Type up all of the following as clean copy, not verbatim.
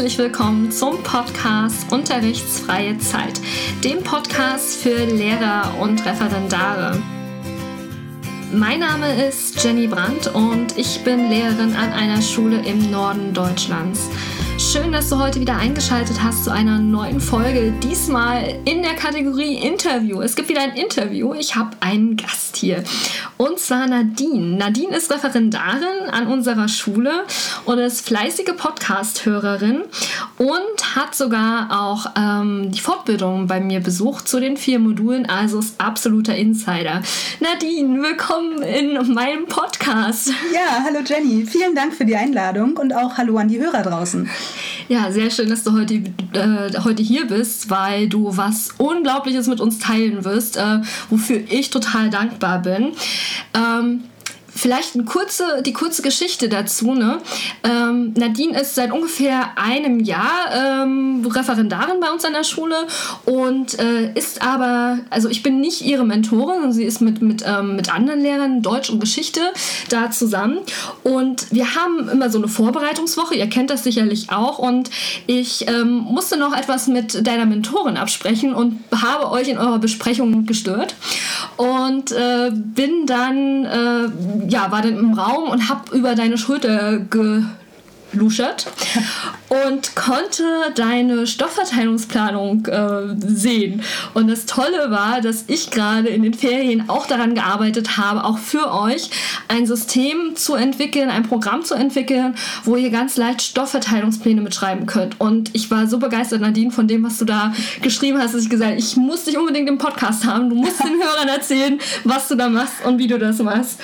herzlich willkommen zum Podcast Unterrichtsfreie Zeit, dem Podcast für Lehrer und Referendare. Mein Name ist Jenny Brandt und ich bin Lehrerin an einer Schule im Norden Deutschlands. Schön, dass du heute wieder eingeschaltet hast zu einer neuen Folge, diesmal in der Kategorie Interview. Es gibt wieder ein Interview. Ich habe einen Gast hier und zwar Nadine. Nadine ist Referendarin an unserer Schule und ist fleißige Podcast-Hörerin und hat sogar auch die Fortbildung bei mir besucht zu den 4 Modulen, also ist absoluter Insider. Nadine, willkommen in meinem Podcast. Ja, hallo Jenny. Vielen Dank für die Einladung und auch hallo an die Hörer draußen. Ja, sehr schön, dass du heute hier bist, weil du was Unglaubliches mit uns teilen wirst, wofür ich total dankbar bin. Vielleicht die kurze Geschichte dazu. Ne? Nadine ist seit ungefähr einem Jahr Referendarin bei uns an der Schule und ist aber, also ich bin nicht ihre Mentorin, sondern sie ist mit anderen Lehrern Deutsch und Geschichte da zusammen und wir haben immer so eine Vorbereitungswoche, ihr kennt das sicherlich auch und ich musste noch etwas mit deiner Mentorin absprechen und habe euch in eurer Besprechung gestört und bin dann war dann im Raum und habe über deine Schulter geluschert und konnte deine Stoffverteilungsplanung sehen. Und das Tolle war, dass ich gerade in den Ferien auch daran gearbeitet habe, auch für euch ein System zu entwickeln, ein Programm zu entwickeln, wo ihr ganz leicht Stoffverteilungspläne mitschreiben könnt. Und ich war so begeistert, Nadine, von dem, was du da geschrieben hast, dass ich gesagt habe, ich muss dich unbedingt im Podcast haben. Du musst den Hörern erzählen, was du da machst und wie du das machst.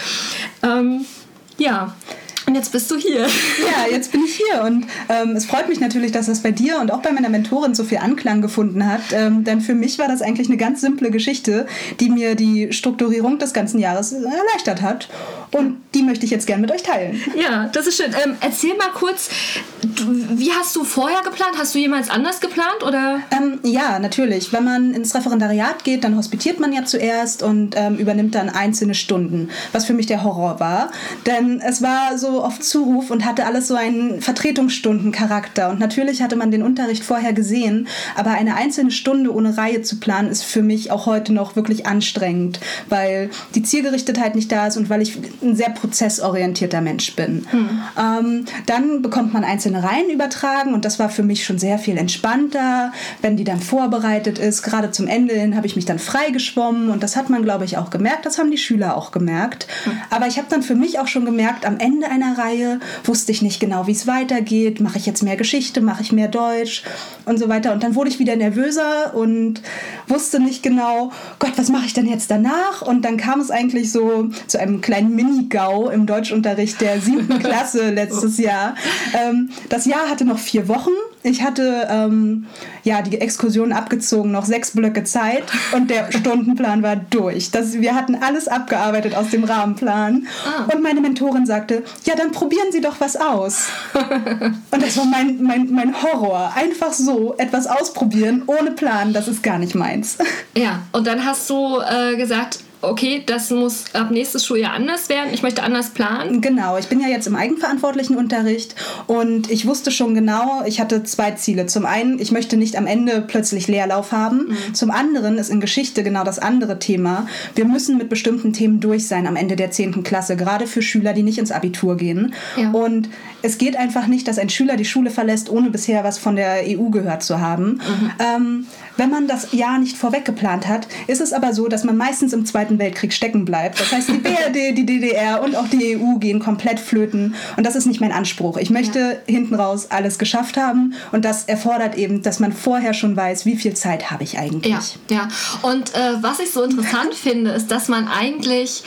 Und jetzt bist du hier. Ja, jetzt bin ich hier und es freut mich natürlich, dass das bei dir und auch bei meiner Mentorin so viel Anklang gefunden hat, denn für mich war das eigentlich eine ganz simple Geschichte, die mir die Strukturierung des ganzen Jahres erleichtert hat und die möchte ich jetzt gerne mit euch teilen. Ja, das ist schön. Erzähl mal kurz, wie hast du vorher geplant? Hast du jemals anders geplant? Oder? Ja, natürlich. Wenn man ins Referendariat geht, dann hospitiert man ja zuerst und übernimmt dann einzelne Stunden, was für mich der Horror war, denn es war so auf Zuruf und hatte alles so einen Vertretungsstundencharakter. Und natürlich hatte man den Unterricht vorher gesehen, aber eine einzelne Stunde ohne Reihe zu planen, ist für mich auch heute noch wirklich anstrengend, weil die Zielgerichtetheit nicht da ist und weil ich ein sehr prozessorientierter Mensch bin. Dann bekommt man einzelne Reihen übertragen und das war für mich schon sehr viel entspannter, wenn die dann vorbereitet ist. Gerade zum Ende hin habe ich mich dann freigeschwommen und das hat man, glaube ich, auch gemerkt. Das haben die Schüler auch gemerkt. Aber ich habe dann für mich auch schon gemerkt, am Ende einer Reihe wusste ich nicht genau, wie es weitergeht. Mache ich jetzt mehr Geschichte, mache ich mehr Deutsch und so weiter. Und dann wurde ich wieder nervöser und wusste nicht genau, Gott, was mache ich denn jetzt danach? Und dann kam es eigentlich so zu einem kleinen Mini-GAU im Deutschunterricht der 7. Klasse letztes Jahr. Das Jahr hatte noch 4 Wochen. Ich hatte die Exkursion abgezogen, noch 6 Blöcke Zeit und der Stundenplan war durch. Wir hatten alles abgearbeitet aus dem Rahmenplan. Und meine Mentorin sagte, ja, dann probieren Sie doch was aus. Und das war mein Horror. Einfach so etwas ausprobieren, ohne Plan, das ist gar nicht meins. Ja, und dann hast du gesagt, okay, das muss ab nächstes Schuljahr anders werden. Ich möchte anders planen. Genau, ich bin ja jetzt im eigenverantwortlichen Unterricht und ich wusste schon genau, ich hatte 2 Ziele. Zum einen, ich möchte nicht am Ende plötzlich Leerlauf haben. Zum anderen ist in Geschichte genau das andere Thema. Wir müssen mit bestimmten Themen durch sein am Ende der 10. Klasse, gerade für Schüler, die nicht ins Abitur gehen. Ja. Und es geht einfach nicht, dass ein Schüler die Schule verlässt, ohne bisher was von der EU gehört zu haben. Wenn man das Jahr nicht vorweg geplant hat, ist es aber so, dass man meistens im Zweiten Weltkrieg stecken bleibt. Das heißt, die BRD, die DDR und auch die EU gehen komplett flöten. Und das ist nicht mein Anspruch. Ich möchte hinten raus alles geschafft haben. Und das erfordert eben, dass man vorher schon weiß, wie viel Zeit habe ich eigentlich. Ja. Und was ich so interessant finde, ist, dass man eigentlich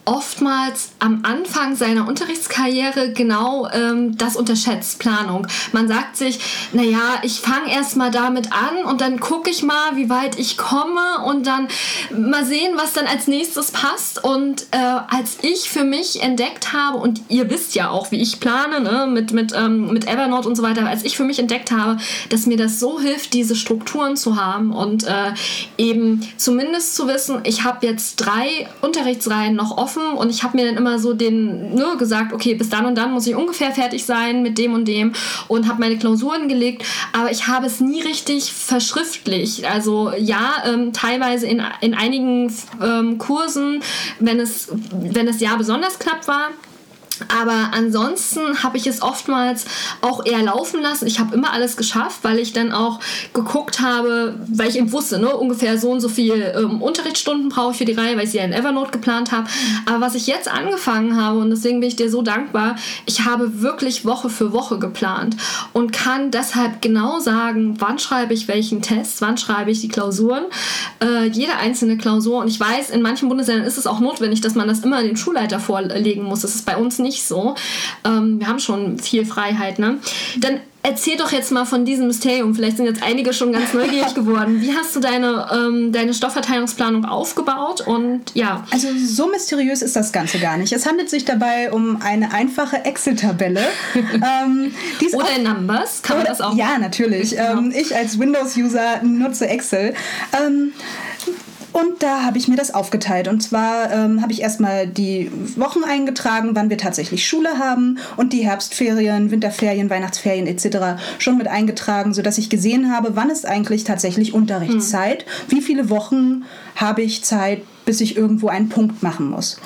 oftmals am Anfang seiner Unterrichtskarriere genau das unterschätzt, Planung. Man sagt sich, naja, ich fange erst mal damit an und dann gucke ich mal, wie weit ich komme und dann mal sehen, was dann als nächstes passt. Und als ich für mich entdeckt habe, und ihr wisst ja auch, wie ich plane, ne, mit Evernote und so weiter, als ich für mich entdeckt habe, dass mir das so hilft, diese Strukturen zu haben und eben zumindest zu wissen, ich habe jetzt 3 Unterrichtsreihen noch offen schaffen und ich habe mir dann immer so gesagt, okay, bis dann und dann muss ich ungefähr fertig sein mit dem und dem und habe meine Klausuren gelegt, aber ich habe es nie richtig verschriftlicht. Also ja, teilweise in einigen Kursen, wenn es ja besonders knapp war. Aber ansonsten habe ich es oftmals auch eher laufen lassen. Ich habe immer alles geschafft, weil ich dann auch geguckt habe, weil ich eben wusste, ungefähr so und so viel Unterrichtsstunden brauche ich für die Reihe, weil ich sie ja in Evernote geplant habe. Aber was ich jetzt angefangen habe, und deswegen bin ich dir so dankbar, ich habe wirklich Woche für Woche geplant und kann deshalb genau sagen, wann schreibe ich welchen Test, wann schreibe ich die Klausuren, jede einzelne Klausur. Und ich weiß, in manchen Bundesländern ist es auch notwendig, dass man das immer dem Schulleiter vorlegen muss. Das ist bei uns nicht so. Wir haben schon viel Freiheit, ne? Dann erzähl doch jetzt mal von diesem Mysterium. Vielleicht sind jetzt einige schon ganz neugierig geworden. Wie hast du deine Stoffverteilungsplanung aufgebaut? Und ja. Also so mysteriös ist das Ganze gar nicht. Es handelt sich dabei um eine einfache Excel-Tabelle. Oder in Numbers, kann man das auch? Ja, natürlich. Genau. Ich als Windows-User nutze Excel. Und da habe ich mir das aufgeteilt. Und zwar habe ich erstmal die Wochen eingetragen, wann wir tatsächlich Schule haben und die Herbstferien, Winterferien, Weihnachtsferien etc. schon mit eingetragen, sodass ich gesehen habe, wann ist eigentlich tatsächlich Unterrichtszeit, wie viele Wochen habe ich Zeit, bis ich irgendwo einen Punkt machen muss.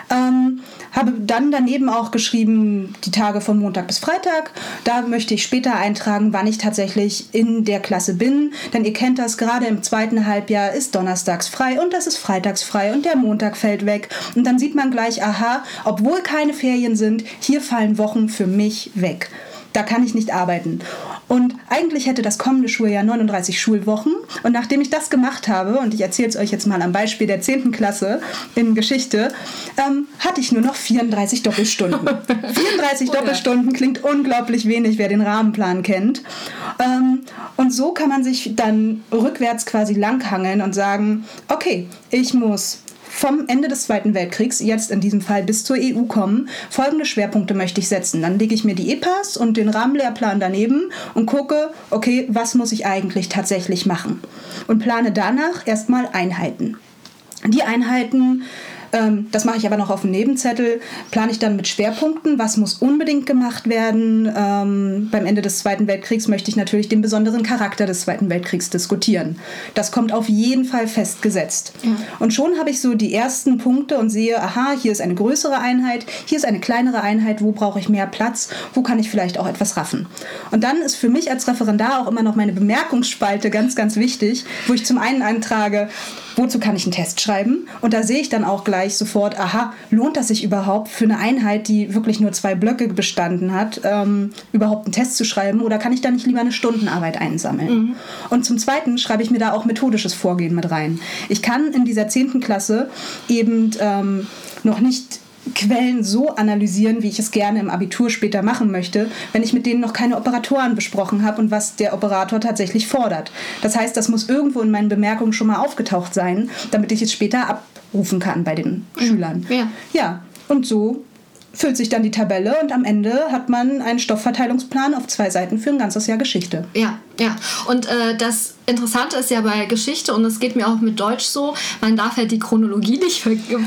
Habe dann daneben auch geschrieben, die Tage von Montag bis Freitag. Da möchte ich später eintragen, wann ich tatsächlich in der Klasse bin. Denn ihr kennt das, gerade im zweiten Halbjahr ist donnerstags frei und das ist freitags frei und der Montag fällt weg. Und dann sieht man gleich, aha, obwohl keine Ferien sind, hier fallen Wochen für mich weg. Da kann ich nicht arbeiten. Und eigentlich hätte das kommende Schuljahr 39 Schulwochen. Und nachdem ich das gemacht habe, und ich erzähle es euch jetzt mal am Beispiel der 10. Klasse in Geschichte, hatte ich nur noch 34 Doppelstunden. 34 Doppelstunden klingt unglaublich wenig, wer den Rahmenplan kennt. Und so kann man sich dann rückwärts quasi langhangeln und sagen, okay, ich muss vom Ende des Zweiten Weltkriegs, jetzt in diesem Fall bis zur EU kommen, folgende Schwerpunkte möchte ich setzen. Dann lege ich mir die EPAs und den Rahmenlehrplan daneben und gucke, okay, was muss ich eigentlich tatsächlich machen? Und plane danach erstmal Einheiten. Die Einheiten, das mache ich aber noch auf dem Nebenzettel, plane ich dann mit Schwerpunkten, was muss unbedingt gemacht werden. Beim Ende des Zweiten Weltkriegs möchte ich natürlich den besonderen Charakter des Zweiten Weltkriegs diskutieren. Das kommt auf jeden Fall festgesetzt. Ja. Und schon habe ich so die ersten Punkte und sehe, aha, hier ist eine größere Einheit, hier ist eine kleinere Einheit, wo brauche ich mehr Platz, wo kann ich vielleicht auch etwas raffen. Und dann ist für mich als Referendar auch immer noch meine Bemerkungsspalte ganz, ganz wichtig, wo ich zum einen eintrage, wozu kann ich einen Test schreiben? Und da sehe ich dann auch gleich sofort, aha, lohnt das sich überhaupt für eine Einheit, die wirklich nur 2 Blöcke bestanden hat, überhaupt einen Test zu schreiben? Oder kann ich da nicht lieber eine Stundenarbeit einsammeln? Mhm. Und zum Zweiten schreibe ich mir da auch methodisches Vorgehen mit rein. Ich kann in dieser 10. Klasse eben noch nicht Quellen so analysieren, wie ich es gerne im Abitur später machen möchte, wenn ich mit denen noch keine Operatoren besprochen habe und was der Operator tatsächlich fordert. Das heißt, das muss irgendwo in meinen Bemerkungen schon mal aufgetaucht sein, damit ich es später abrufen kann bei den Schülern. Ja, und so füllt sich dann die Tabelle und am Ende hat man einen Stoffverteilungsplan auf 2 Seiten für ein ganzes Jahr Geschichte. Ja. Und das Interessante ist ja bei Geschichte, und das geht mir auch mit Deutsch so, man darf ja die Chronologie nicht verletzen.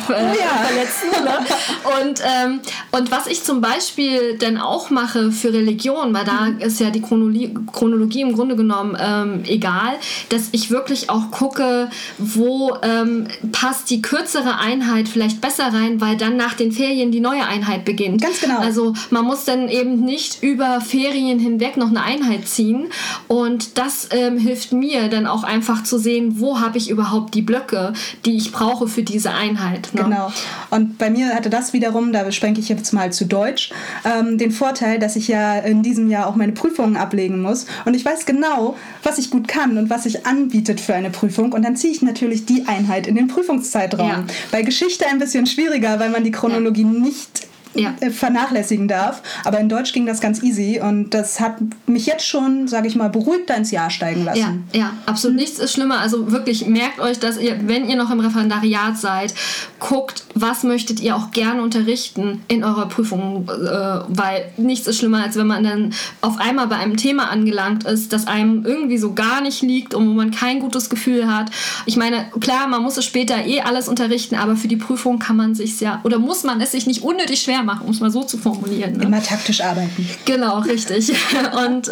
Ne? Und was ich zum Beispiel dann auch mache für Religion, weil da ist ja die Chronologie im Grunde genommen egal, dass ich wirklich auch gucke, wo passt die kürzere Einheit vielleicht besser rein, weil dann nach den Ferien die neue Einheit beginnt. Ganz genau. Also man muss dann eben nicht über Ferien hinweg noch eine Einheit ziehen. Und das hilft mir dann auch einfach zu sehen, wo habe ich überhaupt die Blöcke, die ich brauche für diese Einheit. Ne? Genau. Und bei mir hatte das wiederum, da beschränke ich jetzt mal zu Deutsch, den Vorteil, dass ich ja in diesem Jahr auch meine Prüfungen ablegen muss. Und ich weiß genau, was ich gut kann und was sich anbietet für eine Prüfung. Und dann ziehe ich natürlich die Einheit in den Prüfungszeitraum. Ja. Bei Geschichte ein bisschen schwieriger, weil man die Chronologie nicht vernachlässigen darf. Aber in Deutsch ging das ganz easy und das hat mich jetzt schon, sage ich mal, beruhigter ins Jahr steigen lassen. Ja, absolut. Nichts ist schlimmer. Also wirklich, merkt euch, dass ihr, wenn ihr noch im Referendariat seid, guckt, was möchtet ihr auch gerne unterrichten in eurer Prüfung, weil nichts ist schlimmer, als wenn man dann auf einmal bei einem Thema angelangt ist, das einem irgendwie so gar nicht liegt und wo man kein gutes Gefühl hat. Ich meine, klar, man muss es später alles unterrichten, aber für die Prüfung kann man sich oder muss man es sich nicht unnötig schwer machen, um es mal so zu formulieren. Ne? Immer taktisch arbeiten. Genau, richtig. Und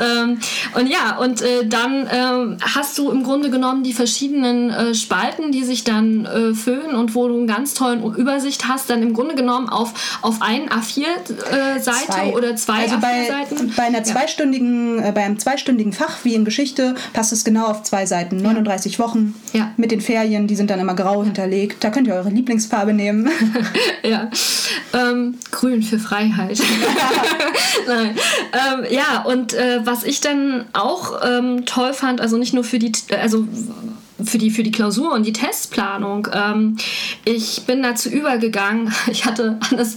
dann hast du im Grunde genommen die verschiedenen Spalten, die sich dann füllen und wo du einen ganz tollen Übersicht hast, dann im Grunde genommen auf einen A4-Seite oder zwei A4-Seiten. Bei einem zweistündigen Fach wie in Geschichte passt es genau auf 2 Seiten. 39 Wochen mit den Ferien, die sind dann immer grau hinterlegt. Da könnt ihr eure Lieblingsfarbe nehmen. Ja. Grün für Freiheit. Nein. Was ich dann auch toll fand, also nicht nur für die Klausur und die Testplanung. Ich bin dazu übergegangen, ich hatte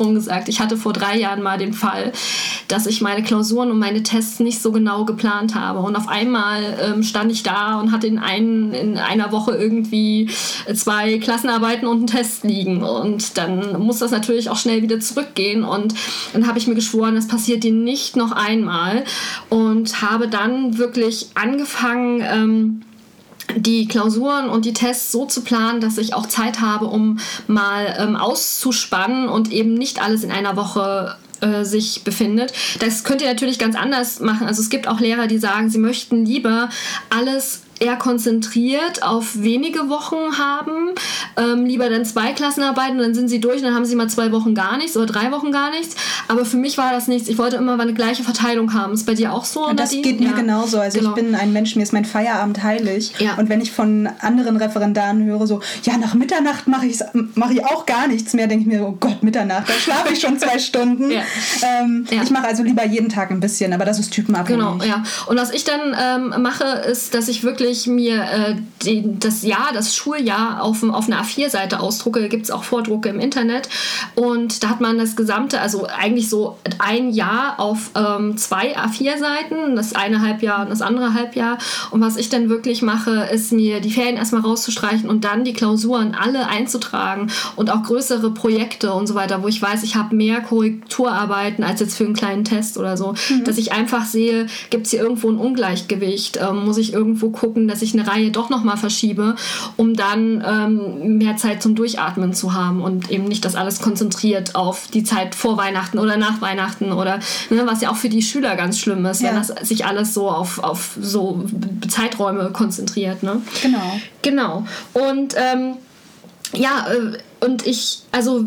vor 3 Jahren mal den Fall, dass ich meine Klausuren und meine Tests nicht so genau geplant habe. Und auf einmal stand ich da und hatte in einer Woche irgendwie 2 Klassenarbeiten und einen Test liegen. Und dann muss das natürlich auch schnell wieder zurückgehen. Und dann habe ich mir geschworen, das passiert dir nicht noch einmal. Und habe dann wirklich angefangen, die Klausuren und die Tests so zu planen, dass ich auch Zeit habe, um mal auszuspannen und eben nicht alles in einer Woche sich befindet. Das könnt ihr natürlich ganz anders machen. Also es gibt auch Lehrer, die sagen, sie möchten lieber alles eher konzentriert auf wenige Wochen haben, lieber dann 2 Klassenarbeiten und dann sind sie durch und dann haben sie mal 2 Wochen gar nichts oder 3 Wochen gar nichts. Aber für mich war das nichts. Ich wollte immer eine gleiche Verteilung haben. Ist bei dir auch so? Das geht mir genauso. Also genau. Ich bin ein Mensch, mir ist mein Feierabend heilig. Ja. Und wenn ich von anderen Referendaren höre, so, ja, nach Mitternacht mache ich auch gar nichts mehr, denke ich mir, oh Gott, Mitternacht, da schlafe ich schon 2 Stunden. Ja. Ich mache also lieber jeden Tag ein bisschen, aber das ist typenabhängig. Genau, ja. Und was ich dann mache, ist, dass ich wirklich mir das Schuljahr auf einer A4-Seite ausdrucke. Da gibt es auch Vordrucke im Internet. Und da hat man das gesamte, also eigentlich so ein Jahr auf 2 A4-Seiten, das eine Halbjahr und das andere Halbjahr. Und was ich dann wirklich mache, ist mir die Ferien erstmal rauszustreichen und dann die Klausuren alle einzutragen und auch größere Projekte und so weiter, wo ich weiß, ich habe mehr Korrekturarbeiten als jetzt für einen kleinen Test oder so. Dass ich einfach sehe, gibt es hier irgendwo ein Ungleichgewicht? Muss ich irgendwo gucken, dass ich eine Reihe doch nochmal verschiebe, um dann mehr Zeit zum Durchatmen zu haben und eben nicht das alles konzentriert auf die Zeit vor Weihnachten oder nach Weihnachten oder was ja auch für die Schüler ganz schlimm ist, wenn das sich alles so auf so Zeiträume konzentriert. Ne? Genau. Und und ich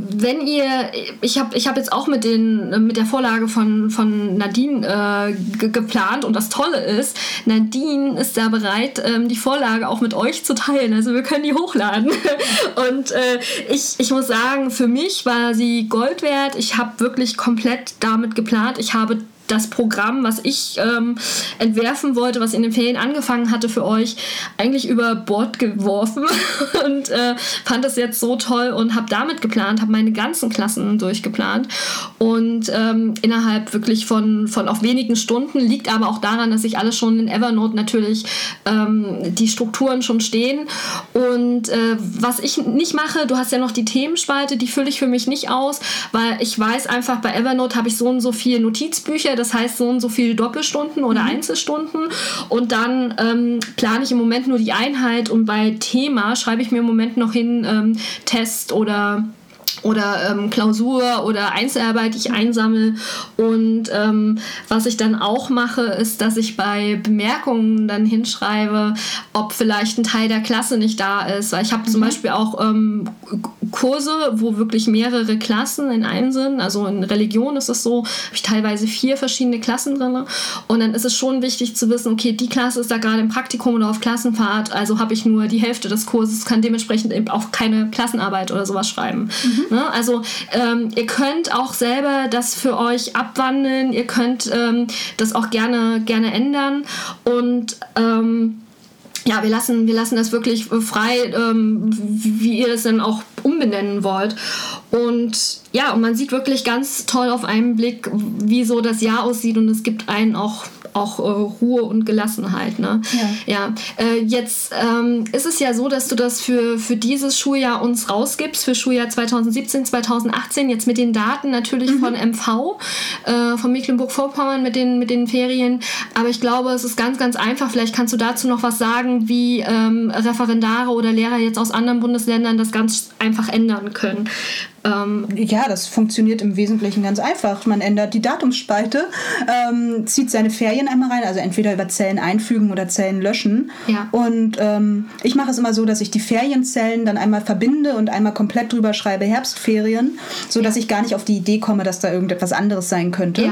habe jetzt auch mit der Vorlage von Nadine geplant und das Tolle ist, Nadine ist da bereit, die Vorlage auch mit euch zu teilen, also wir können die hochladen und ich muss sagen, für mich war sie Gold wert, ich habe wirklich komplett damit geplant, ich habe das Programm, was ich entwerfen wollte, was in den Ferien angefangen hatte für euch, eigentlich über Bord geworfen und fand das jetzt so toll und habe damit geplant, habe meine ganzen Klassen durchgeplant und innerhalb wirklich von auch wenigen Stunden, liegt aber auch daran, dass ich alles schon in Evernote natürlich die Strukturen schon stehen und was ich nicht mache, du hast ja noch die Themenspalte, die fülle ich für mich nicht aus, weil ich weiß einfach, bei Evernote habe ich so und so viele Notizbücher, das heißt so und so viele Doppelstunden oder Einzelstunden und dann plane ich im Moment nur die Einheit und bei Thema schreibe ich mir im Moment noch hin Test oder Klausur oder Einzelarbeit, die ich einsammle und was ich dann auch mache, ist, dass ich bei Bemerkungen dann hinschreibe, ob vielleicht ein Teil der Klasse nicht da ist, weil ich habe zum Beispiel auch Kurse, wo wirklich mehrere Klassen in einem sind, also in Religion ist es so, habe ich teilweise 4 verschiedene Klassen drin und dann ist es schon wichtig zu wissen, okay, die Klasse ist da gerade im Praktikum oder auf Klassenfahrt, also habe ich nur die Hälfte des Kurses, kann dementsprechend eben auch keine Klassenarbeit oder sowas schreiben. Ne? Also ihr könnt auch selber das für euch abwandeln, ihr könnt das auch gerne ändern und wir lassen das wirklich frei, wie ihr das dann auch umbenennen wollt. Und ja, und man sieht wirklich ganz toll auf einen Blick, wie so das Jahr aussieht, und es gibt einen auch Ruhe und Gelassenheit. Ne? Ja. Jetzt ist es ja so, dass du das für dieses Schuljahr uns rausgibst, für Schuljahr 2017, 2018, jetzt mit den Daten natürlich von MV, von Mecklenburg-Vorpommern mit den Ferien. Aber ich glaube, es ist ganz, ganz einfach. Vielleicht kannst du dazu noch was sagen, wie Referendare oder Lehrer jetzt aus anderen Bundesländern das ganz einfach ändern können. Ja, das funktioniert im Wesentlichen ganz einfach. Man ändert die Datumsspalte, zieht seine Ferien einmal rein, also entweder über Zellen einfügen oder Zellen löschen. Ja. Und ich mache es immer so, dass ich die Ferienzellen dann einmal verbinde und einmal komplett drüber schreibe Herbstferien, sodass ich gar nicht auf die Idee komme, dass da irgendetwas anderes sein könnte.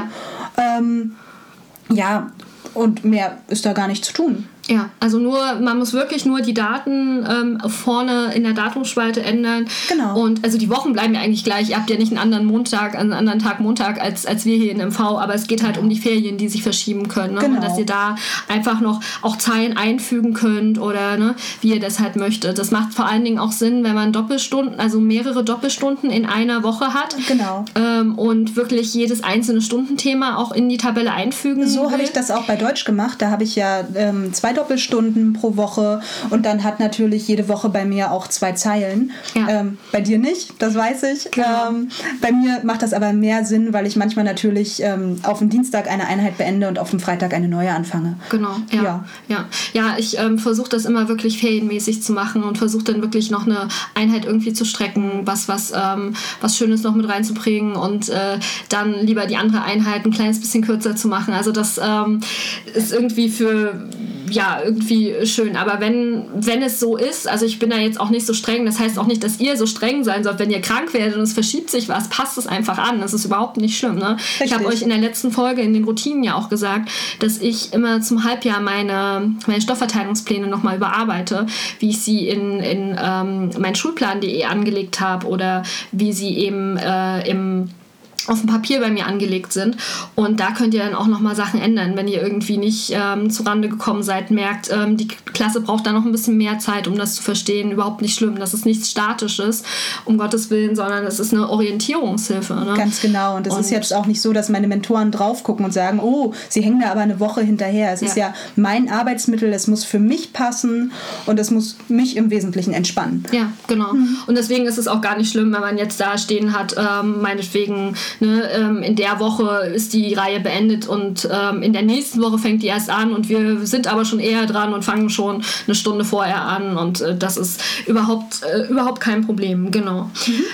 Ja, und mehr ist da gar nicht zu tun. Ja, also man muss wirklich nur die Daten vorne in der Datumsspalte ändern. Genau. Und also die Wochen bleiben ja eigentlich gleich. Ihr habt ja nicht einen anderen Tag Montag als wir hier in MV, aber es geht halt um die Ferien, die sich verschieben können. Ne? Genau. Und dass ihr da einfach noch auch Zeilen einfügen könnt oder ne, wie ihr das halt möchtet. Das macht vor allen Dingen auch Sinn, wenn man Doppelstunden, also mehrere Doppelstunden in einer Woche hat. Genau. Und wirklich jedes einzelne Stundenthema auch in die Tabelle einfügen So habe ich das auch bei Deutsch gemacht. Da habe ich ja 2 Doppelstunden pro Woche und dann hat natürlich jede Woche bei mir auch 2 Zeilen. Ja. Bei dir nicht, das weiß ich. Genau. Bei mir macht das aber mehr Sinn, weil ich manchmal natürlich auf dem Dienstag eine Einheit beende und auf dem Freitag eine neue anfange. Genau, ja, ich versuche das immer wirklich ferienmäßig zu machen und versuche dann wirklich noch eine Einheit irgendwie zu strecken, was Schönes noch mit reinzubringen und dann lieber die andere Einheit ein kleines bisschen kürzer zu machen. Also das ist irgendwie irgendwie schön. Aber wenn es so ist, also ich bin da jetzt auch nicht so streng, das heißt auch nicht, dass ihr so streng sein sollt. Wenn ihr krank werdet und es verschiebt sich was, passt es einfach an. Das ist überhaupt nicht schlimm. Ne? Ich habe euch in der letzten Folge in den Routinen ja auch gesagt, dass ich immer zum Halbjahr meine Stoffverteilungspläne nochmal überarbeite, wie ich sie in mein Schulplan.de angelegt habe oder wie sie eben auf dem Papier bei mir angelegt sind. Und da könnt ihr dann auch nochmal Sachen ändern, wenn ihr irgendwie nicht zurande gekommen seid, merkt, die Klasse braucht da noch ein bisschen mehr Zeit, um das zu verstehen. Überhaupt nicht schlimm. Das ist nichts Statisches, um Gottes Willen, sondern es ist eine Orientierungshilfe. Ne? Ganz genau. Und es ist jetzt auch nicht so, dass meine Mentoren drauf gucken und sagen, oh, sie hängen da aber eine Woche hinterher. Es ist ja mein Arbeitsmittel, es muss für mich passen und es muss mich im Wesentlichen entspannen. Ja, genau. Und deswegen ist es auch gar nicht schlimm, wenn man jetzt da stehen hat, meinetwegen in der Woche ist die Reihe beendet und in der nächsten Woche fängt die erst an und wir sind aber schon eher dran und fangen schon eine Stunde vorher an und das ist überhaupt kein Problem, genau.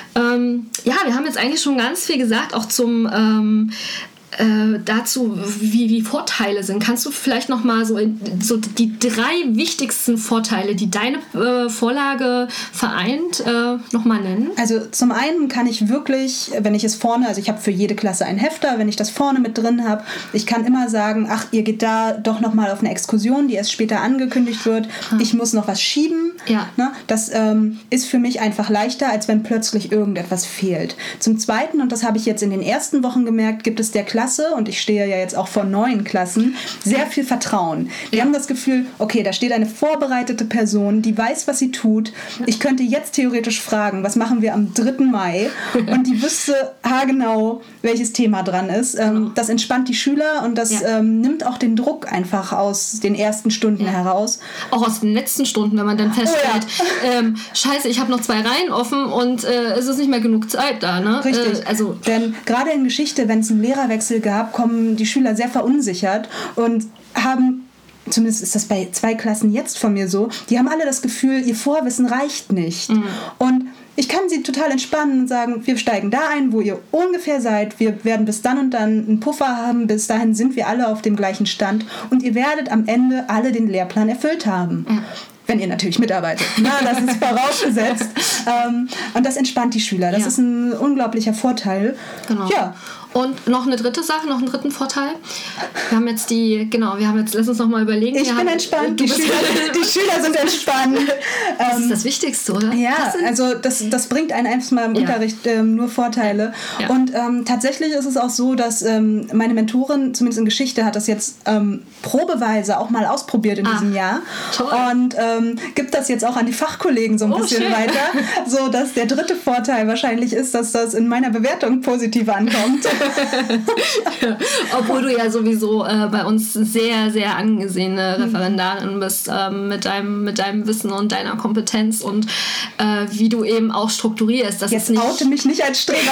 Wir haben jetzt eigentlich schon ganz viel gesagt, auch zum dazu, wie Vorteile sind. Kannst du vielleicht noch mal so die 3 wichtigsten Vorteile, die deine Vorlage vereint, noch mal nennen? Also zum einen kann ich wirklich, wenn ich es vorne, also ich habe für jede Klasse einen Hefter, wenn ich das vorne mit drin habe, ich kann immer sagen, ach, ihr geht da doch noch mal auf eine Exkursion, die erst später angekündigt wird. Ich muss noch was schieben. Ja. Ne? Das ist für mich einfach leichter, als wenn plötzlich irgendetwas fehlt. Zum Zweiten, und das habe ich jetzt in den ersten Wochen gemerkt, gibt es der Klasse, und ich stehe ja jetzt auch vor neuen Klassen, sehr viel Vertrauen. Die haben das Gefühl, okay, da steht eine vorbereitete Person, die weiß, was sie tut. Ich könnte jetzt theoretisch fragen, was machen wir am 3. Mai? Und die wüsste haargenau, welches Thema dran ist. Das entspannt die Schüler und das nimmt auch den Druck einfach aus den ersten Stunden heraus. Auch aus den letzten Stunden, wenn man dann feststellt, scheiße, ich habe noch 2 Reihen offen und es ist nicht mehr genug Zeit da. Ne? Richtig, denn gerade in Geschichte, wenn es einen Lehrerwechsel gab, kommen die Schüler sehr verunsichert und haben, zumindest ist das bei 2 Klassen jetzt von mir so, die haben alle das Gefühl, ihr Vorwissen reicht nicht. Und ich kann sie total entspannen und sagen, wir steigen da ein, wo ihr ungefähr seid. Wir werden bis dann und dann einen Puffer haben. Bis dahin sind wir alle auf dem gleichen Stand. Und ihr werdet am Ende alle den Lehrplan erfüllt haben. Wenn ihr natürlich mitarbeitet. Das ist vorausgesetzt. Und das entspannt die Schüler. Das ist ein unglaublicher Vorteil. Genau. Ja. Und noch eine dritte Sache, noch einen dritten Vorteil. Lass uns noch mal überlegen. Ich bin entspannt, die Schüler sind entspannt. Das ist das Wichtigste, oder? Ja, also das bringt einen einfach mal im Unterricht nur Vorteile. Ja. Und tatsächlich ist es auch so, dass meine Mentorin, zumindest in Geschichte, hat das jetzt probeweise auch mal ausprobiert in diesem Jahr. Toll. Und gibt das jetzt auch an die Fachkollegen so ein bisschen schön. weiter, so dass der dritte Vorteil wahrscheinlich ist, dass das in meiner Bewertung positiv ankommt. Obwohl du ja sowieso bei uns sehr, sehr angesehene Referendarin bist, mit deinem Wissen und deiner Kompetenz und wie du eben auch strukturierst. Das Jetzt ist nicht oute mich nicht als Streber.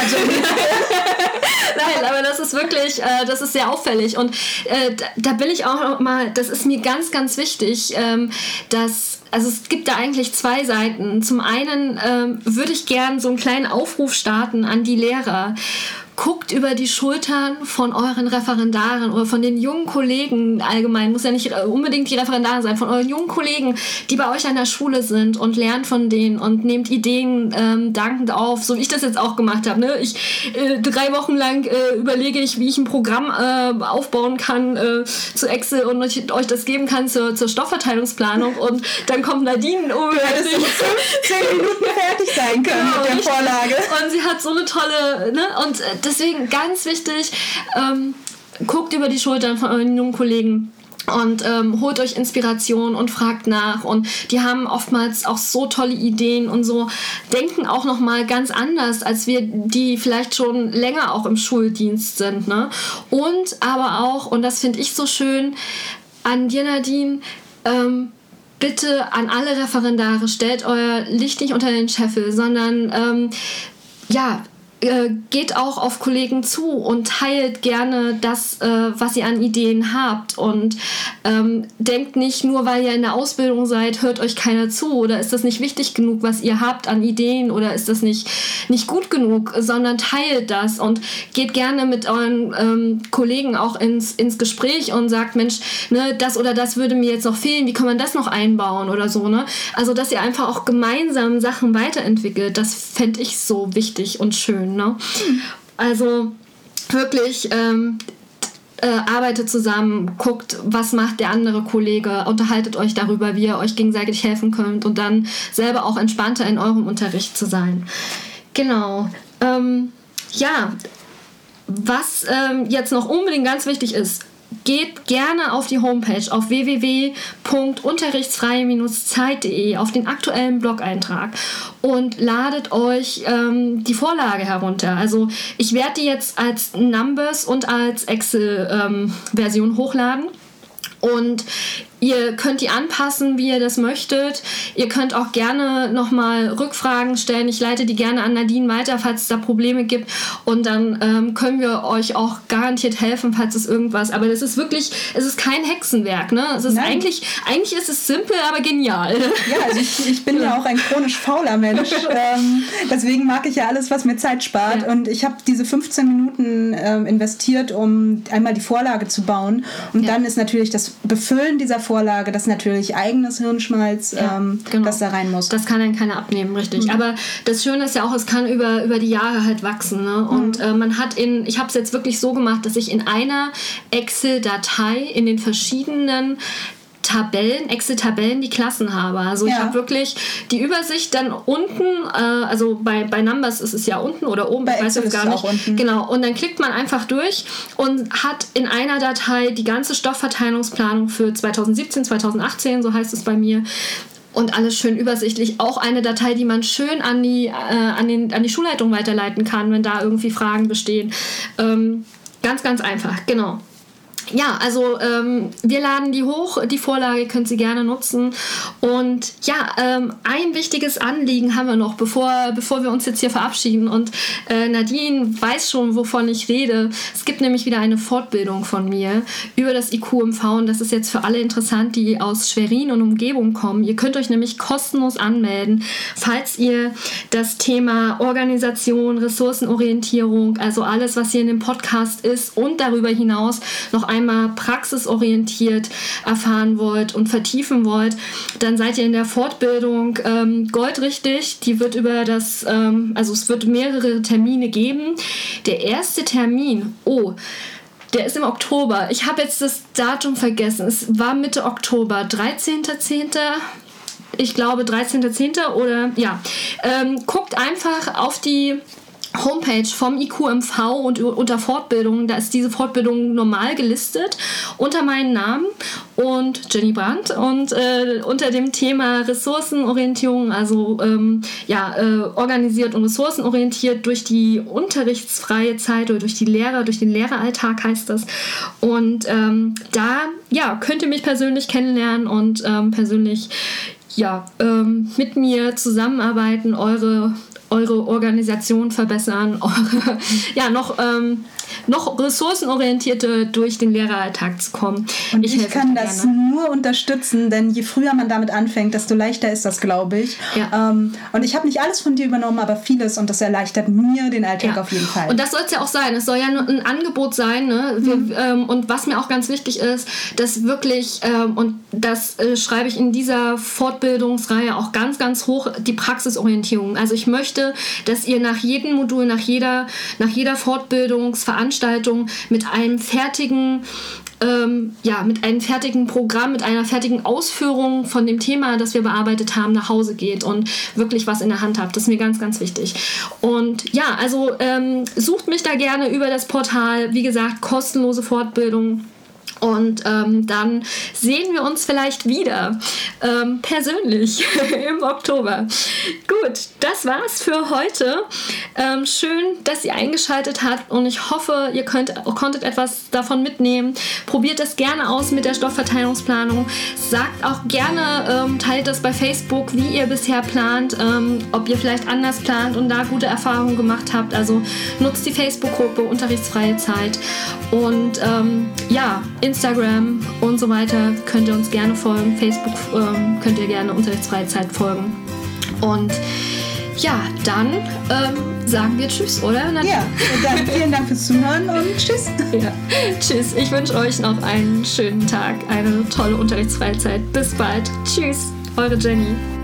Nein, aber das ist wirklich, das ist sehr auffällig. Und da will ich auch noch mal, das ist mir ganz, ganz wichtig, also es gibt da eigentlich zwei Seiten. Zum einen würde ich gern so einen kleinen Aufruf starten an die Lehrer. Guckt über die Schultern von euren Referendaren oder von den jungen Kollegen allgemein, muss ja nicht unbedingt die Referendare sein, von euren jungen Kollegen, die bei euch an der Schule sind und lernt von denen und nehmt Ideen dankend auf, so wie ich das jetzt auch gemacht habe. Ne? 3 Wochen lang überlege ich, wie ich ein Programm aufbauen kann zu Excel und euch das geben kann zur Stoffverteilungsplanung und dann kommt Nadine Hättest du 10 Minuten fertig sein können mit der richtig. Vorlage. Und sie hat so eine tolle, ne? Und deswegen ganz wichtig, guckt über die Schultern von euren jungen Kollegen und holt euch Inspiration und fragt nach und die haben oftmals auch so tolle Ideen und so denken auch nochmal ganz anders, als wir, die vielleicht schon länger auch im Schuldienst sind, ne? Und aber auch, und das finde ich so schön, an dir Nadine, bitte an alle Referendare, stellt euer Licht nicht unter den Scheffel, sondern geht auch auf Kollegen zu und teilt gerne das, was ihr an Ideen habt und denkt nicht, nur weil ihr in der Ausbildung seid, hört euch keiner zu oder ist das nicht wichtig genug, was ihr habt an Ideen oder ist das nicht gut genug, sondern teilt das und geht gerne mit euren Kollegen auch ins Gespräch und sagt, Mensch, ne, das oder das würde mir jetzt noch fehlen, wie kann man das noch einbauen oder so, ne? Also, dass ihr einfach auch gemeinsam Sachen weiterentwickelt, das fände ich so wichtig und schön. Ne? Also wirklich arbeitet zusammen, guckt, was macht der andere Kollege, unterhaltet euch darüber, wie ihr euch gegenseitig helfen könnt und dann selber auch entspannter in eurem Unterricht zu sein. Genau. Was jetzt noch unbedingt ganz wichtig ist, geht gerne auf die Homepage auf www.unterrichtsfreie-zeit.de auf den aktuellen Blog-Eintrag und ladet euch die Vorlage herunter. Also ich werde die jetzt als Numbers und als Excel-Version hochladen. Und ihr könnt die anpassen, wie ihr das möchtet. Ihr könnt auch gerne nochmal Rückfragen stellen. Ich leite die gerne an Nadine weiter, falls es da Probleme gibt. Und dann können wir euch auch garantiert helfen, falls es irgendwas... Aber das ist wirklich... Es ist kein Hexenwerk, ne? Es ist eigentlich ist es simpel, aber genial. Ja, also ich bin ja auch ein chronisch fauler Mensch. Deswegen mag ich ja alles, was mir Zeit spart. Ja. Und ich habe diese 15 Minuten investiert, um einmal die Vorlage zu bauen. Und dann ist natürlich das Befüllen dieser Vorlage, das ist natürlich eigenes Hirnschmalz, genau, das da rein muss. Das kann dann keiner abnehmen, richtig. Mhm. Aber das Schöne ist ja auch, es kann über die Jahre halt wachsen. Ne? Und man hat ich habe es jetzt wirklich so gemacht, dass ich in einer Excel-Datei in den verschiedenen Excel-Tabellen die Klassen habe. Also ich habe wirklich die Übersicht dann unten, also bei Numbers ist es ja unten oder oben, bei ich weiß jetzt gar nicht. Genau, und dann klickt man einfach durch und hat in einer Datei die ganze Stoffverteilungsplanung für 2017, 2018, so heißt es bei mir. Und alles schön übersichtlich. Auch eine Datei, die man schön an die Schulleitung weiterleiten kann, wenn da irgendwie Fragen bestehen. Ganz, ganz einfach, genau. Ja, also wir laden die hoch, die Vorlage könnt ihr gerne nutzen. Und ja, ein wichtiges Anliegen haben wir noch, bevor wir uns jetzt hier verabschieden. Und Nadine weiß schon, wovon ich rede. Es gibt nämlich wieder eine Fortbildung von mir über das IQ-MV. Und das ist jetzt für alle interessant, die aus Schwerin und Umgebung kommen. Ihr könnt euch nämlich kostenlos anmelden, falls ihr das Thema Organisation, Ressourcenorientierung, also alles, was hier in dem Podcast ist und darüber hinaus noch einmal praxisorientiert erfahren wollt und vertiefen wollt, dann seid ihr in der Fortbildung goldrichtig. Die wird also es wird mehrere Termine geben. Der erste Termin, der ist im Oktober. Ich habe jetzt das Datum vergessen. Es war Mitte Oktober, 13.10. Ich glaube 13.10. oder ja. Guckt einfach auf die Homepage vom IQMV und unter Fortbildungen, da ist diese Fortbildung normal gelistet unter meinem Namen und Jenny Brandt und unter dem Thema Ressourcenorientierung, also organisiert und ressourcenorientiert durch die unterrichtsfreie Zeit oder durch den Lehreralltag heißt das. Und da könnt ihr mich persönlich kennenlernen und persönlich mit mir zusammenarbeiten, eure Organisation verbessern, noch ressourcenorientierter durch den Lehreralltag zu kommen. Und ich kann das nur unterstützen, denn je früher man damit anfängt, desto leichter ist das, glaube ich. Ja. Und ich habe nicht alles von dir übernommen, aber vieles und das erleichtert mir den Alltag auf jeden Fall. Und das soll es ja auch sein. Es soll ja nur ein Angebot sein. Ne? Und was mir auch ganz wichtig ist, dass wirklich, und das schreibe ich in dieser Fortbildungsreihe auch ganz, ganz hoch, die Praxisorientierung. Also ich möchte, dass ihr nach jedem Modul, nach jeder Fortbildungsveranstaltung mit einem fertigen Programm, mit einer fertigen Ausführung von dem Thema, das wir bearbeitet haben, nach Hause geht und wirklich was in der Hand habt. Das ist mir ganz, ganz wichtig. Und sucht mich da gerne über das Portal. Wie gesagt, kostenlose Fortbildung. Und dann sehen wir uns vielleicht wieder persönlich im Oktober. Gut, das war's für heute. Schön, dass ihr eingeschaltet habt und ich hoffe, ihr konntet etwas davon mitnehmen. Probiert das gerne aus mit der Stoffverteilungsplanung. Sagt auch gerne, teilt das bei Facebook, wie ihr bisher plant, ob ihr vielleicht anders plant und da gute Erfahrungen gemacht habt. Also nutzt die Facebook-Gruppe Unterrichtsfreie Zeit und Instagram und so weiter könnt ihr uns gerne folgen. Facebook könnt ihr gerne Unterrichtsfreie Zeit folgen. Und dann sagen wir Tschüss, oder? Ja, und dann vielen Dank fürs Zuhören und Tschüss. Ja, Tschüss. Ich wünsche euch noch einen schönen Tag, eine tolle Unterrichtsfreie Zeit. Bis bald. Tschüss, eure Jenny.